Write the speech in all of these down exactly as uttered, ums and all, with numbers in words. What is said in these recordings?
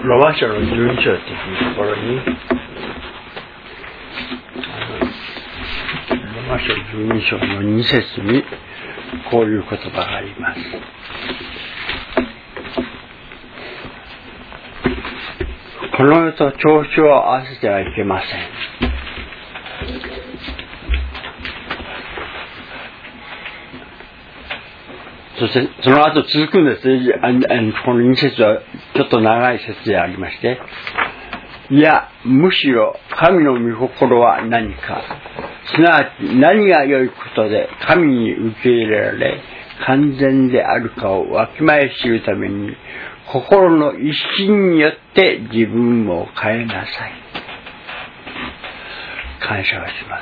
ロマ書のじゅうに章というところに、ロマ書じゅうに章のに節にこういう言葉があります。この世と調子を合わせてはいけません。そしてその後続くんですね。このに節はちょっと長い節でありまして、いやむしろ神の御心は何か、すなわち何が良いことで神に受け入れられ完全であるかをわきまえ知るために、心の一心によって自分を変えなさい。感謝をします。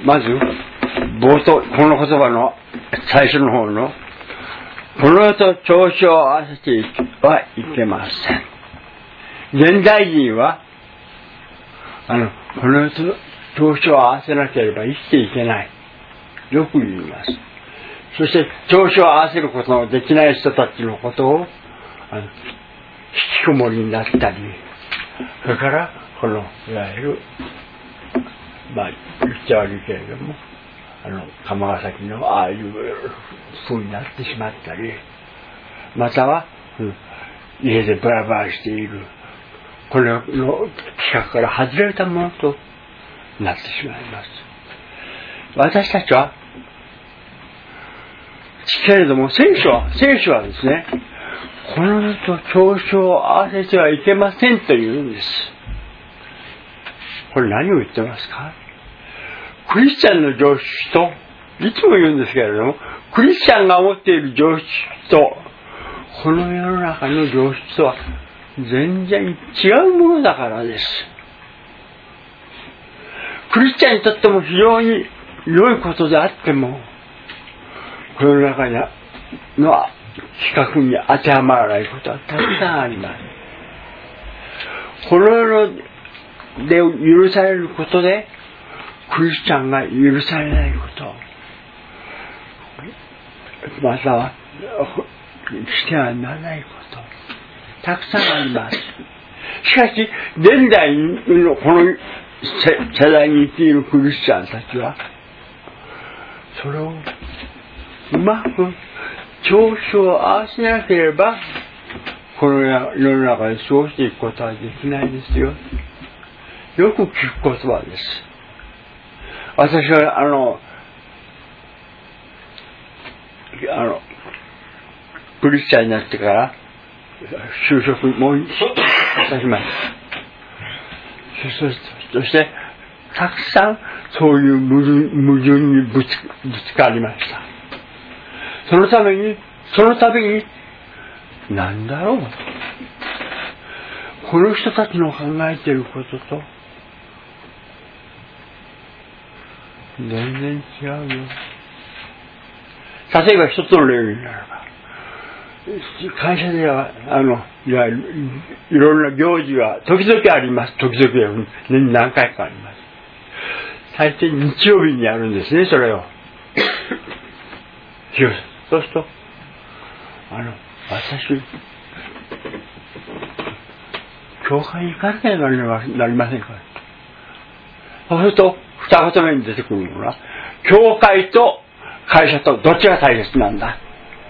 まず冒頭、この言葉の最初の方の、この世と調子を合わせてはいけません。現代人はあのこの世と調子を合わせなければ生きていけない、よく言います。そして調子を合わせることのできない人たちのことをあの引きこもりになったり、それからこのいわゆるまあ言っちゃ悪いけれども、あの釜ヶ崎のああいう風になってしまったり、または、うん、家でブラブラしているこれの企画から外れたものとなってしまいます。私たちはけれども、聖書は聖書はですね、この世と調子を合わせてはいけませんと言うんです。これ何を言ってますか？クリスチャンの常識と、いつも言うんですけれども、クリスチャンが持っている常識と、この世の中の常識とは全然違うものだからです。クリスチャンにとっても非常に良いことであっても、この中にの企画に当てはまらないことはたくさんあります。この世で許されることで、クリスチャンが許されないこと、またはしてはならないこと、たくさんあります。しかし、現代のこの世代に生きるクリスチャンたちは、それをうまく調子を合わせなければ、この世の中で過ごしていくことはできないですよ。よく聞く言葉です。私はあのあのクリスチャンになってから就職もいたしました。そしてたくさんそういう矛盾にぶつ、ぶつかりました。そのためにその度に何だろう、この人たちの考えていることと全然違うよ。例えば一つの例になれば、会社ではあのいわゆるいろんな行事が時々あります。時々年に何回かあります。最低日曜日にやるんですね、それを。そうするとあの私教会に行かなきゃなりませんから。そうすると二言目に出てくるのは、教会と会社とどっちが大切なんだ。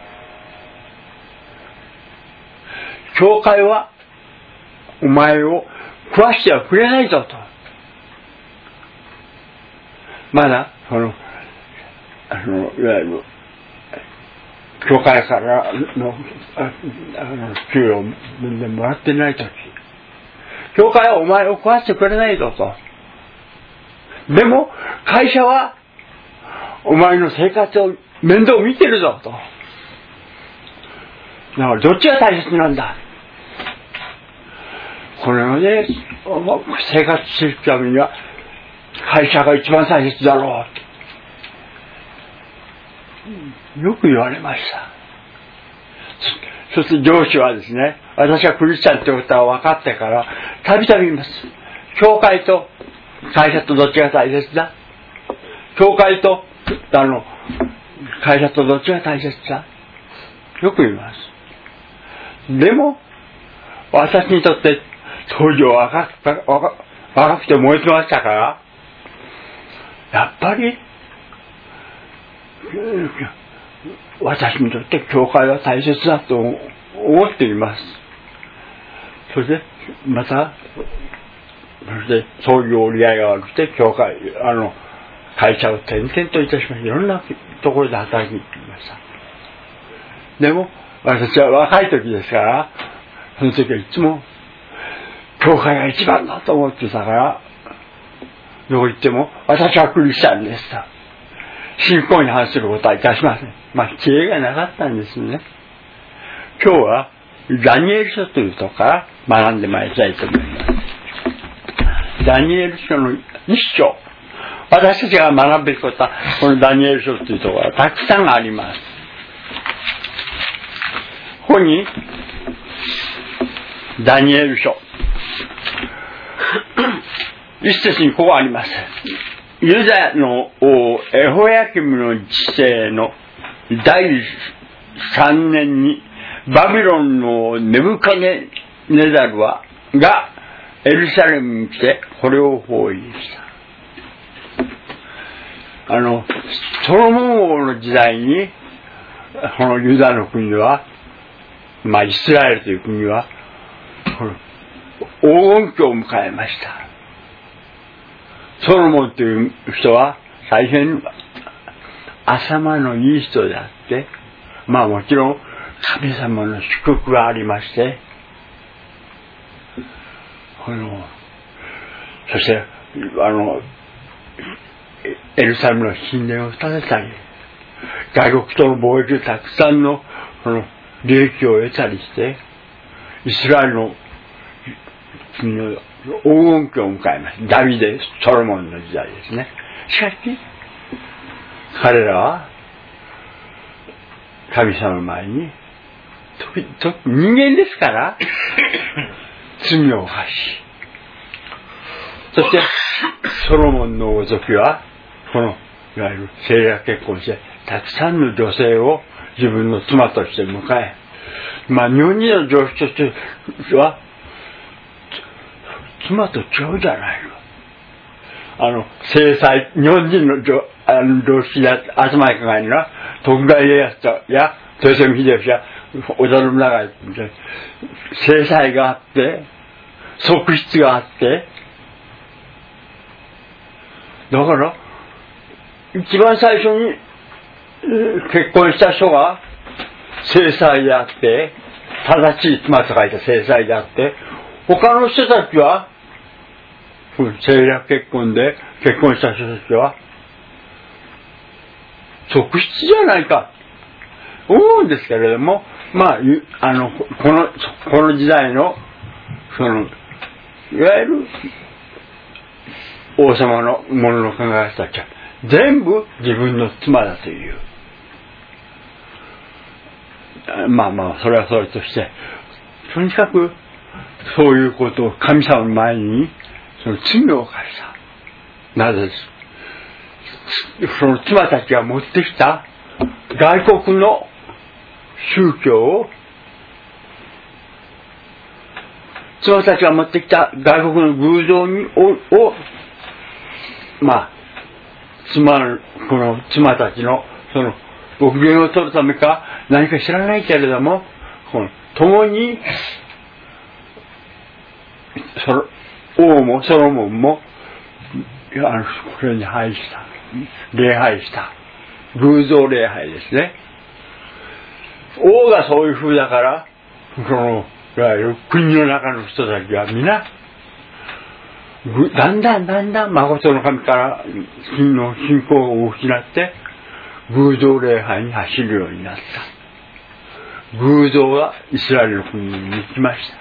教会はお前を食わしてはくれないぞと。まだそのあのいわゆる教会からの給与を全然もらってないとき、教会はお前を食わしてくれないぞと。でも会社はお前の生活を面倒見てるぞと。だからどっちが大切なんだ。この世で生活するためには会社が一番大切だろうとよく言われました。そして上司はですね、私はクリスチャンということは分かってからたびたび言います。教会と会社とどっちが大切だ。教会とあの会社とどっちが大切だ。よく言います。でも私にとって当時は若く、若、若くて燃えてましたから、やっぱり、私にとって教会は大切だと思っています。それで、また、それで、そういう折り合いが悪くて、教会、あの、会社を転々といたしました。いろんなところで働きに行きました。でも、私は若い時ですから、その時はいつも、教会が一番だと思ってたから、どこ行っても、私はクリスチャンですと。信仰に反することはいたしません。まあ、知恵がなかったんですね。今日は、ダニエル書というとこから学んでまいりたいと思います。ダニエル書の一章。私たちが学ぶべきことは、このダニエル書というところはたくさんあります。ここに、ダニエル書。一節にこうあります。ユダの王エホヤキムの治世のだいさんねんに、バビロンのネブカネネザルは、が、エルサレムに来て、これを包囲した。あの、ソロモン王の時代に、このユダの国は、まあ、イスラエルという国は、この黄金期を迎えました。ソロモンという人は、大変、頭のいい人であって、まあもちろん、神様の祝福がありまして、この、そして、あの、エルサレムの神殿を建てたり、外国との貿易でたくさんの、この、利益を得たりして、イスラエルの国の黄金期を迎えました。ダビデ、ソロモンの時代ですね。しかし、彼らは、神様の前に、と人間ですから、罪を犯し、そして、ソロモンの王族は、この、いわゆる政略結婚して、たくさんの女性を自分の妻として迎え、まあ、日本人の常識としては、妻と違うじゃないの。あの、制裁、日本人の常あの常識や頭に考えるのは、徳川家康や豊臣秀吉や織田信長で、制裁があって、側室があって、だから、一番最初に結婚した人が制裁であって、正しい妻と書いた制裁であって、他の人たちは、政略結婚で結婚した人たちは、側室じゃないか、思うんですけれども、まあ、あの、この、この時代の、その、いわゆる、王様のものの考え方たちは、全部自分の妻だという。まあまあ、それはそれとして、とにかく、そういうことを神様の前に、その罪を犯した。なぜです。その妻たちが持ってきた外国の宗教を、妻たちが持ってきた外国の偶像にを、をまあ、妻、この妻たちの、その、ご機嫌を取るためか、何か知らないけれども、この、共に、その、王もソロモンも、あの、これに拝した。礼拝した。偶像礼拝ですね。王がそういう風だから、その、いわゆる国の中の人たちは皆、だんだんだんだん誠の神から信の信仰を失って、偶像礼拝に走るようになった。偶像はイスラエルの国に行きました。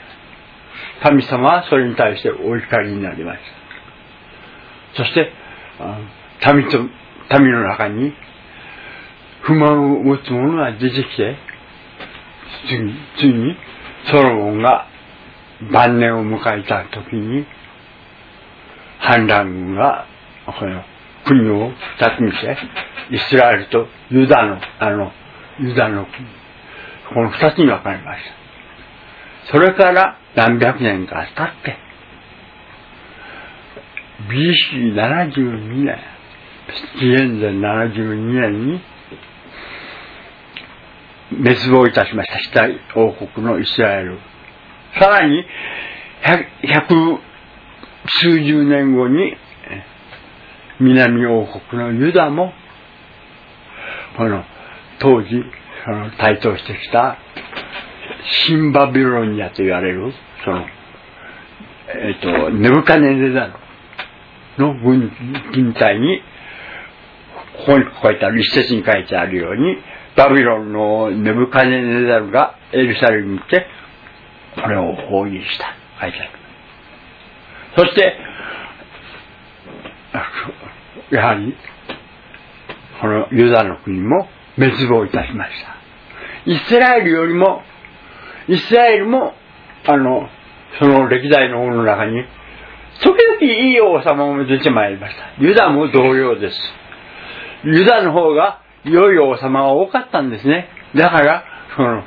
神様はそれに対してお怒りになりました。そして、民と、民の中に不満を持つ者が出てきて、次、次にソロモンが晩年を迎えた時に、反乱軍がこの国を二つにして、イスラエルとユダの、あの、ユダの国、この二つに分かれました。 それから何百年か経って、ビーシーななじゅうにねん、紀元前ななじゅうにねんに滅亡いたしました、北王国のイスラエル。さらに百数十年後に南王国のユダも、この当時その台頭してきた新バビロニアと言われるそのえっとネブカネネザルの軍軍隊に、ここに書いてある、一節に書いてあるように、バビロンのネブカネネザルがエルサレムに来てこれを包囲した、書いてある。そしてやはりこのユダの国も滅亡いたしました。イスラエルよりもイスラエルもあのその歴代の王の中に時々いい王様も出てまいりました。ユダも同様です。ユダの方が良い王様が多かったんですね。だからその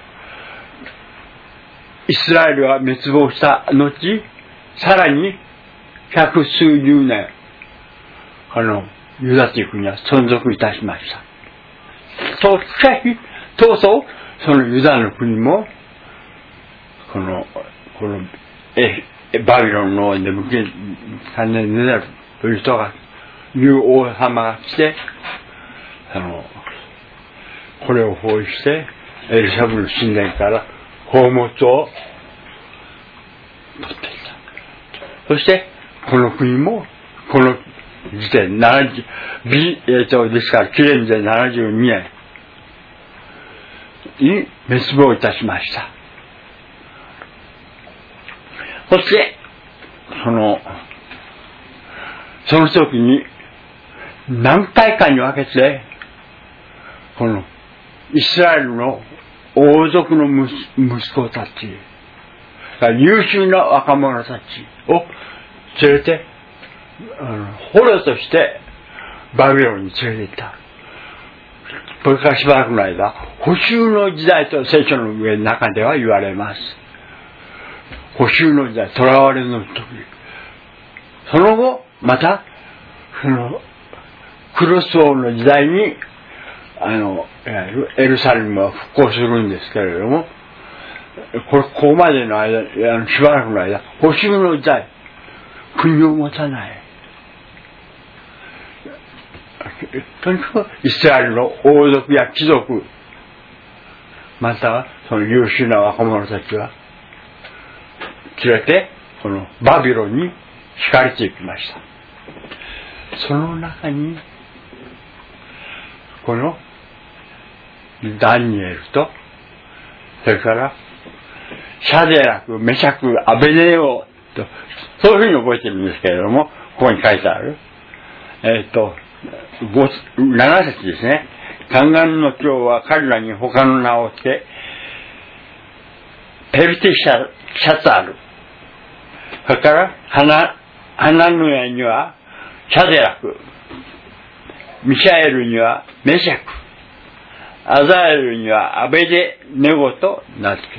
イスラエルは滅亡した後、さらに百数十年あのユダという国は存続いたしました。としかしとうとうそのユダの国もこのこのえバビロンのネブカネネザルという人がいう王様が来て、あのこれを包囲してエルサレムの神殿から宝物を取っていた。そしてこの国もこの時点ななじゅう、B、えーとですから紀元前ななじゅうにねんに滅亡いたしました。そしてそのその時に何回かに分けてこのイスラエルの王族の息子たち、優秀な若者たちを連れてあの捕虜としてバビロンに連れて行った。これからしばらくの間、捕囚の時代と聖書の上の中では言われます。捕囚の時代、囚われの時。その後またそのクロス王の時代にあのいわゆるエルサレムは復興するんですけれども、これここまでの間、あのしばらくの間、捕囚の時代、国を持たない。とにかくイスラエルの王族や貴族、またはその優秀な若者たちは連れてこのバビロンに引かれていきました。その中にこのダニエルと、それからシャデラク、メシャク、アベネオと、そういうふうに覚えてるんですけれども、ここに書いてあるえっとなな節ですね。宦官の長は彼らに他の名を付け、ペルティシャ、シャツァル、それからハナ、ハナヌヤにはシャデラク、ミシャエルにはメシャク、アザエルにはアベデネゴと名付け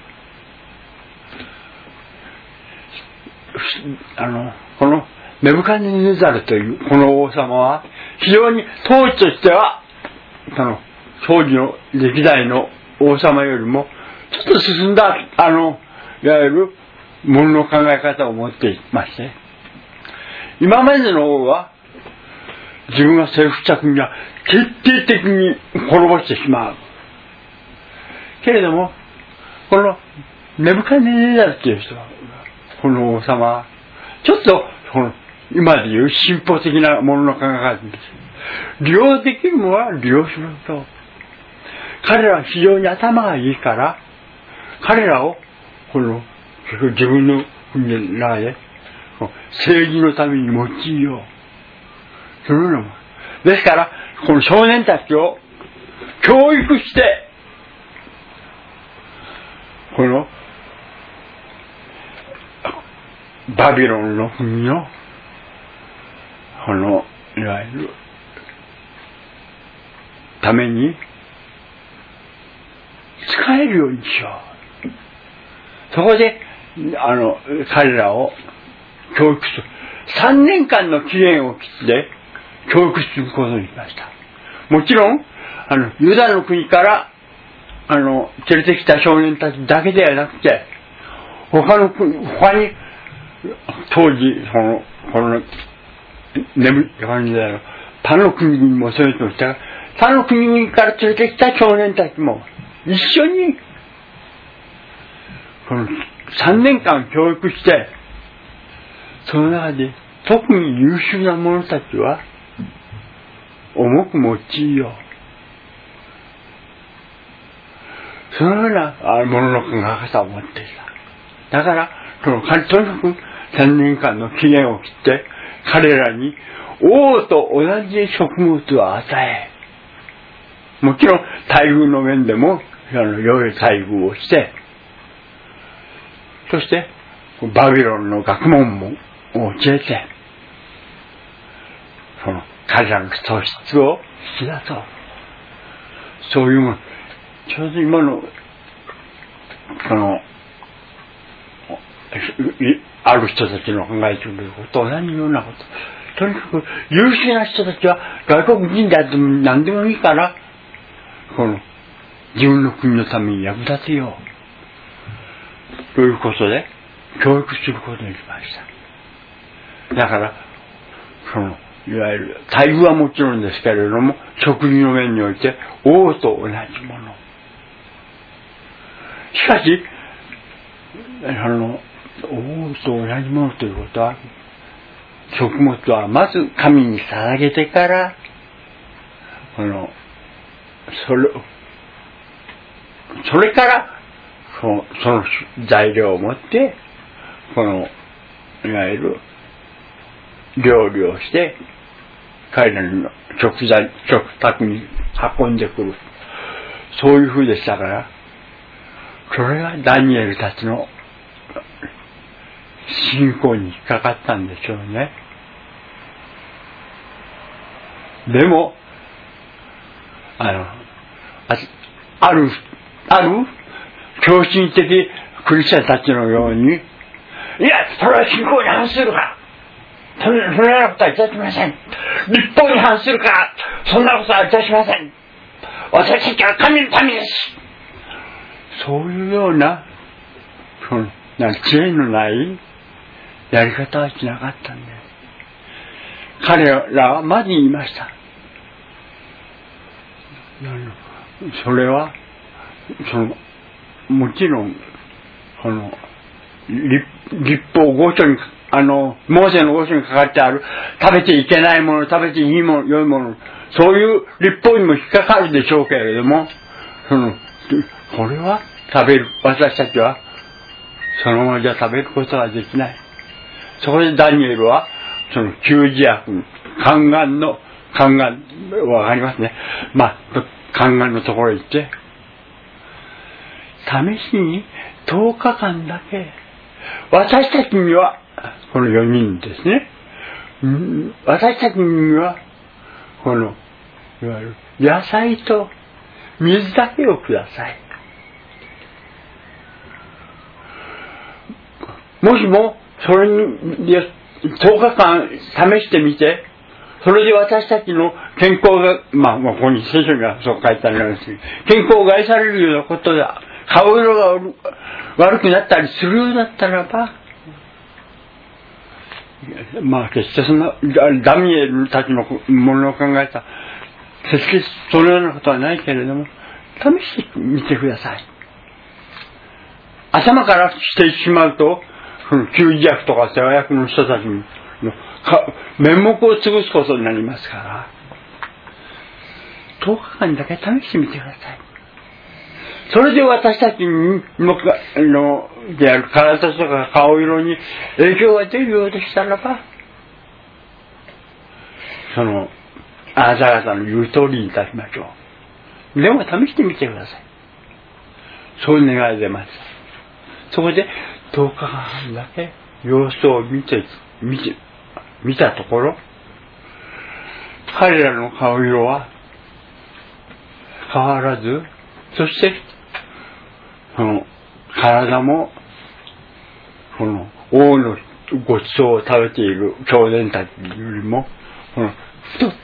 た。あのこのネブカネネザルというこの王様は非常に当時としてはその当時の歴代の王様よりもちょっと進んだあのいわゆるものの考え方を持っていまして、今までの王は自分が征服した国は徹底的に滅ぼしてしまうけれども、このネブカネネザルという人はこの王様はちょっとこの今でいう進歩的なものの考え方です。利用できるものは利用すると。彼らは非常に頭がいいから、彼らをこの自分の国の中で政治のために用いよう。そのようなもの。ですからこの少年たちを教育して、このバビロンの国のこのいわゆるために使えるようにしよそこで、あの、彼らを教育する。さんねんかんの期限を切って教育することにしました。もちろん、あの、ユダの国から、あの、連れてきた少年たちだけではなくて、他の国、他に、当時、その、この、眠い感じだよ。他の国々もそういう人もしたが、他の国々から連れてきた少年たちも、一緒に、この、さんねんかん教育して、その中で、特に優秀な者たちは、重く用いよう。そのようなものの考え方を持っていた。だから、その、とにかくさんねんかんの期限を切って、彼らに王と同じ食物を与え、もちろん待遇の面でも、あの、良い待遇をして、そして、バビロンの学問も教えて、その、彼らの素質を引き出そう。そういうもの。ちょうど今の、その、ある人たちの考えていることと同じようなこと。とにかく優秀な人たちは外国人であっても何でもいいから、この、自分の国のために役立てよう。ということで、教育することにしました。だから、その、いわゆる、待遇はもちろんですけれども、食事の面において、王と同じもの。しかし、あの、王と同じものということは、食物はまず神に捧げてから、この、それ、それから、その、その材料を持って、この、いわゆる、料理をして、彼らの食材、食卓に運んでくる。そういう風でしたから、それがダニエルたちの信仰に引っかかったんでしょうね。でも、あの、ある、ある、狂信的クリスチャンたちのように、いや、それは信仰に反するから、それそれなことはいたしません。立法に反するから、そんなことはいたしません。私たちは神の民です。そういうような、その、な知恵のないやり方はしなかったんです。彼らはまず言いました。それは、その、もちろん、この、立、立法五書に、あの、モーセの五書に書かれてある、食べていけないもの、食べていいもの、良いもの、そういう立法にも引っかかるでしょうけれども、その、これは食べる、私たちは、そのままじゃ食べることができない。そこでダニエルは、その、給仕役、宦官の、宦官、わかりますね。まあ、宦官のところへ行って、試しにとおかかんだけ、私たちには、このよにんですね。私たちには、この、いわゆる野菜と水だけをください。もしも、それに、とおかかん試してみて、それで私たちの健康が、まあ、まあ、ここに聖書にはそう書いてあるんですけど、健康を害されるようなことだ、顔色が悪くなったりするようだったらば、まあ、決してそんな、ダニエルたちのものを考えた、決してそのようなことはないけれども、試してみてください。頭からしてしまうと、その給仕役とか世話役の人たちの面目を潰すことになりますから、とおかかんだけ試してみてください。それで私たちの、のである体とか顔色に影響が出るようでしたらば、その、あなた方の言う通りにいたしましょう。でも試してみてください。そういう願い出ます。そこでとおかかんだけ様子を見て、見て、見たところ、彼らの顔色は変わらず、そして、その体もこの王のごちそうを食べている少年たちよりもこの太った。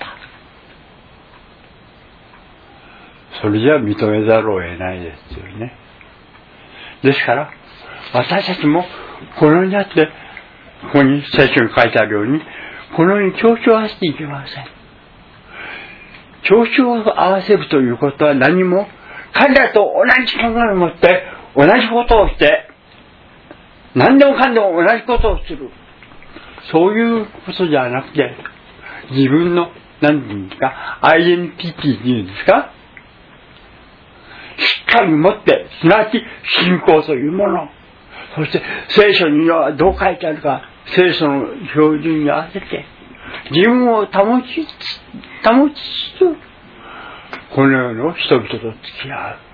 それじゃ認めざるを得ないですよね。ですから私たちもこのようにあって、ここに聖書に書いてあるように、このように調子を合わせていけません。調子を合わせるということは何も、彼らと同じ考えを持って、同じことをして、何でもかんでも同じことをする。そういうことじゃなくて、自分の、何て言うんですか、アイデンティティっていうんですか、しっかり持って、すなわち信仰というもの。そして聖書にはどう書いてあるか、聖書の標準に合わせて、自分を保ち、保ちつつ、この世の人々と付き合う。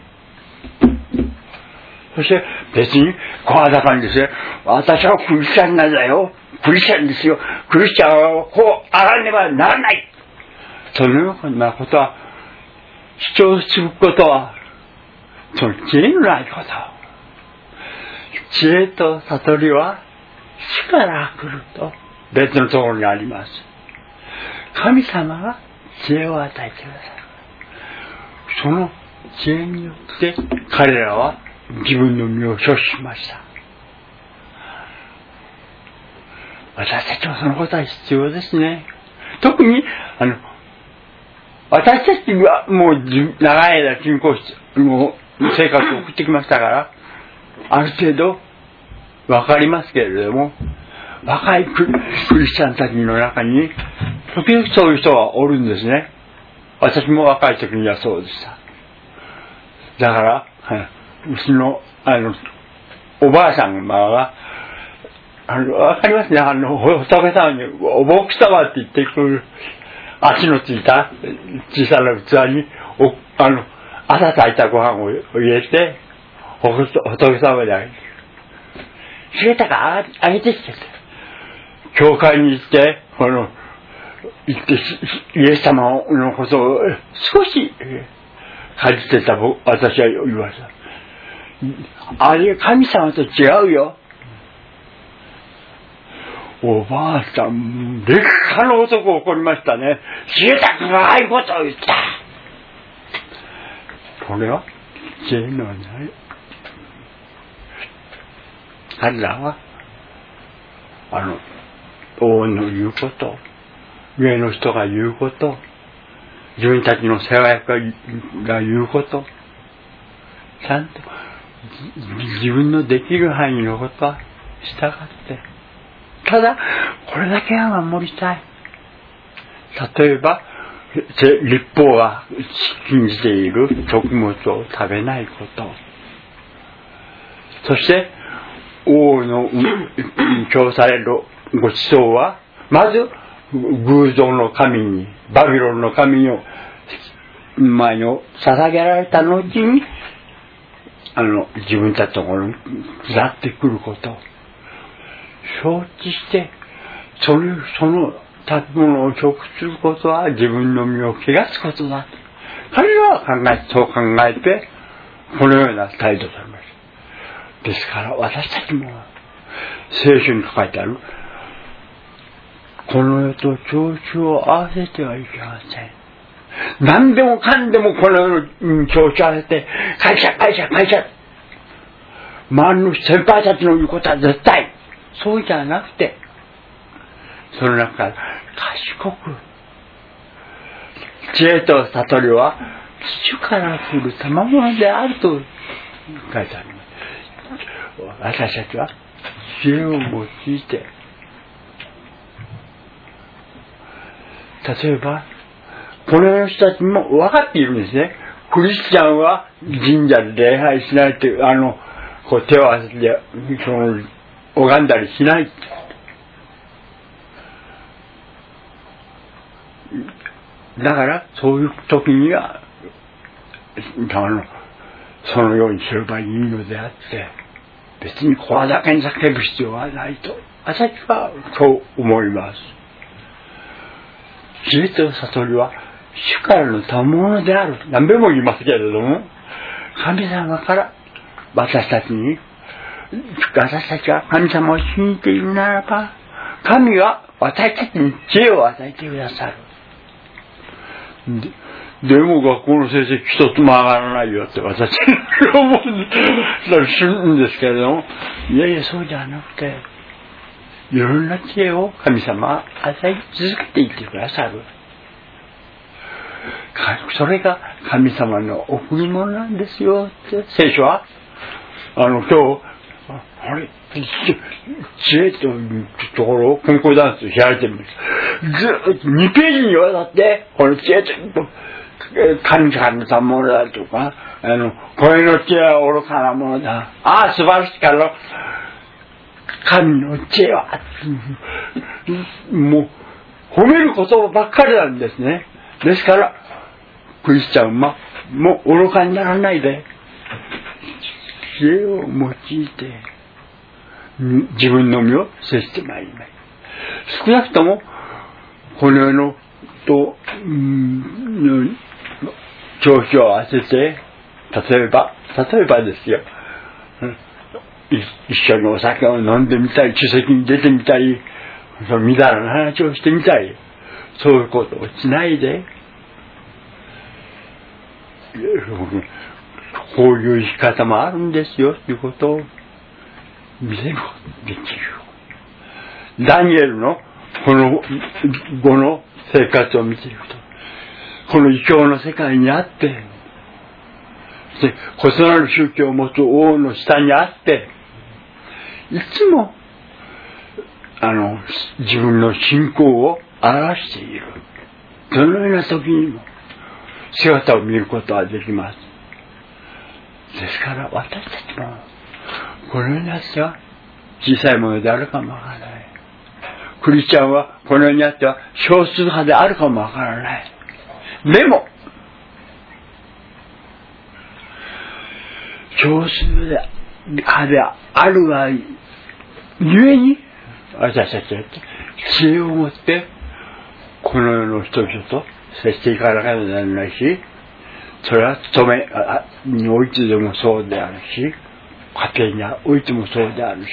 そして別に声高にですね、私はクリスチャンなんだよ。クリスチャンですよ。クリスチャンはこうあらねばならない。そのようなことは、主張することは、その知恵のないこと。知恵と悟りは主から来ると別のところにあります。神様が知恵を与えてくださる。その知恵によって彼らは自分の身を処ししました。私たちはそのことは必要ですね。特にあの私たちはもう長い間信仰しもう生活を送ってきましたから、ある程度わかりますけれども、若いクリスチャンたちの中に時々そういう人がおるんですね。私も若い時にはそうでした。だから、うちのあのおばあさんがあのわかりますね。あの仏様にお牧様って言ってくる足のついた小さな器におあの朝炊いたご飯を入れて仏様にあげる。知れたかあげてきて教会に行ってこの行ってイエス様のことを少し感じてた私は言いました。あれ神様と違うよ。おばあさん劣化の男怒りましたね。知れたかがああいうことを言った。これは知恵のない彼らはあの王の言うこと、上の人が言うこと、自分たちの世話役が言うこと、ちゃんと自分のできる範囲のことは従って、ただこれだけは守りたい。例えば律法は禁じている食物を食べないこと、そして王の供されるごちそうはまず偶像の神に、バビロンの神の前に捧げられた後にあの自分たちのところに下ってくることを承知して、それその食べ物を食することは自分の身を汚すことだ。彼らは考えそう考えてこのような態度を取りました。ですから私たちも聖書に書いてあるこの世と調子を合わせてはいけません。何でもかんでもこの世に調子を合わせて会社会社会社周りの先輩たちの言うことは絶対そうじゃなくて、その中から賢く、知恵と悟りは主から来る賜物であると書いてあります。私たちは知恵を用いて、例えばこの世の人たちも分かっているんですね。クリスチャンは神社で礼拝しないという、あのこう手を合わせてその拝んだりしない。だからそういう時にはあのそのようにすればいいのであって、別に声だけに叫ぶ必要はないと私はそう思います。知恵と悟りは主からの賜物である。何べも言いますけれども、神様から私たちに私たちは神様を信じているならば、神は私たちに知恵を与えてくださる。で, でも学校の成績一つも上がらないよって私は思うんですけれども、いやいやそうじゃなくて、いろんな知恵を神様は与え続けていってくださる。それが神様の贈り物なんですよって聖書はあの今日あれ知恵というところをコンコーダンスを開いてみる。ずっとにページにわたってこの知恵と神からのものだとか、あの声の知恵は愚かなものだ。ああ素晴らしいから神の知恵はもう褒める言葉ばっかりなんですね。ですからクリスチャンはもう愚かにならないで知恵を用いて自分の身を接してまいります。少なくともこの世のと、うん、調子を合わせて、例えば例えばですよ、一緒にお酒を飲んでみたり、酒席に出てみたり、そのみだらな話をしてみたり、そういうことをしないで、こういう生き方もあるんですよということを見せることができる。ダニエルのこの後の生活を見ていると、この異教の世界にあって、で異なる宗教を持つ王の下にあって、いつもあの自分の信仰を表している。そのような時にも姿を見ることができます。ですから私たちもこのような人は小さいものであるかもわからない。クリスチャンはこのようにあっては少数派であるかもわからない。でも少数派であるがゆえに私たちは知恵を持ってこの世の人々と接していかなければならないし、それは勤めにおいてでもそうであるし、家庭においてもそうであるし、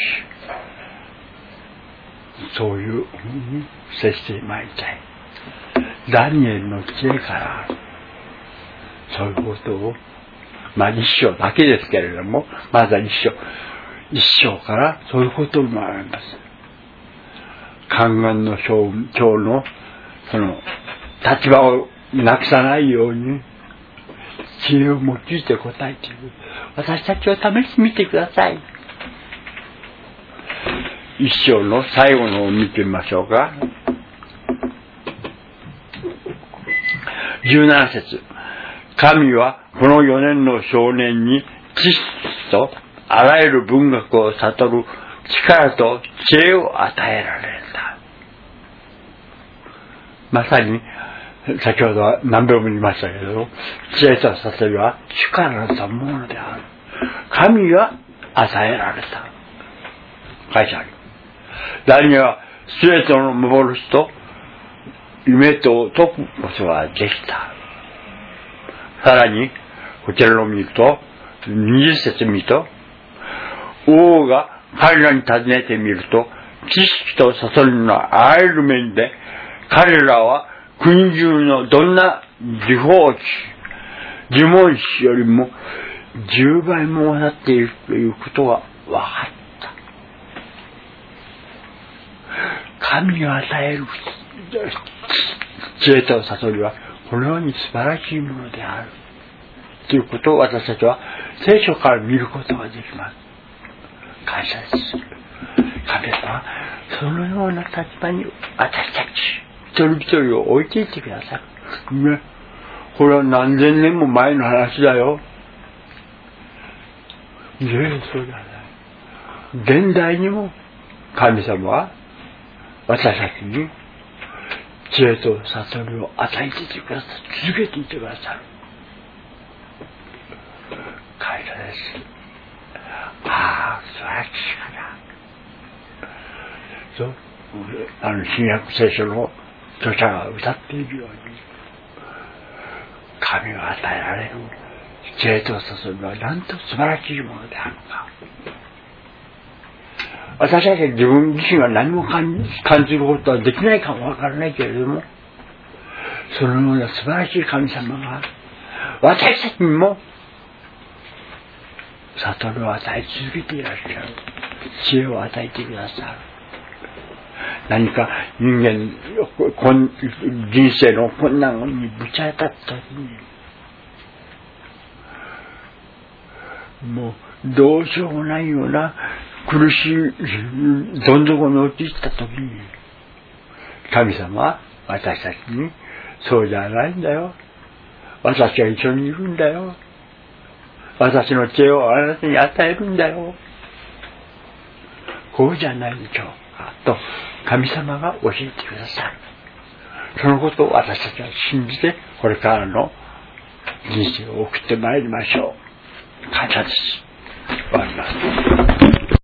そういうふうに接してまいりたい。ダニエルの知恵からそういうことを、まあ一章だけですけれども、まずは一章一章からそういうことを学びます。宦官の長のその立場をなくさないように知恵を用いて答えている。私たちを試してみてください。一章の最後のを見てみましょうか。じゅうなな節、神はこのよねんの少年に知識とあらゆる文学を悟る力と知恵を与えられた。まさに先ほどは何べんも言いましたけれど、知恵と悟りは主からのものである。神が与えられた。書いてある。ダニエルはすべての幻と夢と解くことができた。さらにこちらを見るとにじゅっ節見ると、王が彼らに尋ねてみると、知識と悟りのあらゆる面で彼らは国中のどんな呪法師、呪文師よりもじゅうばいもなっているということが分かった。神が与える知恵と悟りはこのように素晴らしいものであるということを私たちは聖書から見ることができます。感謝です。神様はそのような立場に私たち一人一人を置いていってくださる。ね、これは何千年も前の話だよ。いえ、そうではない。現代にも神様は私たちに知恵と悟りを与えていてくださる。続けていてくださる。感謝です。ああ、素晴らしいかな。そう、あの新約聖書の著者が歌っているように、神が与えられる知恵と悟りはなんと素晴らしいものであるか。 私たちは自分自身は何も感じることはできないかもわからないけれども、そのような素晴らしい神様が私たちにも悟りを与え続けていらっしゃる。知恵を与えてくださる。何か人間人生の困難にぶち当たった時に、もうどうしようもないような苦しいどん底に陥った時に、神様は私たちにそうじゃないんだよ、私は一緒にいるんだよ、私の知恵をあなたに与えるんだよ、こうじゃないでしょうかと神様が教えてくださる。そのことを私たちは信じてこれからの人生を送ってまいりましょう。感謝です。終わります。